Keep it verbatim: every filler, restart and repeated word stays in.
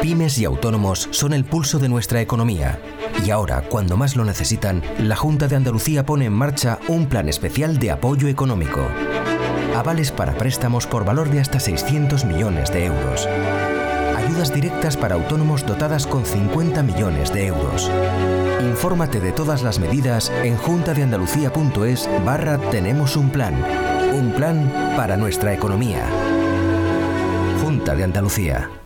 Pymes y autónomos son el pulso de nuestra economía. Y ahora, cuando más lo necesitan, la Junta de Andalucía pone en marcha un plan especial de apoyo económico. Avales para préstamos por valor de hasta seiscientos millones de euros. Ayudas directas para autónomos dotadas con cincuenta millones de euros. Infórmate de todas las medidas en juntadeandalucía.es barra tenemos un plan. Un plan para nuestra economía. Junta de Andalucía.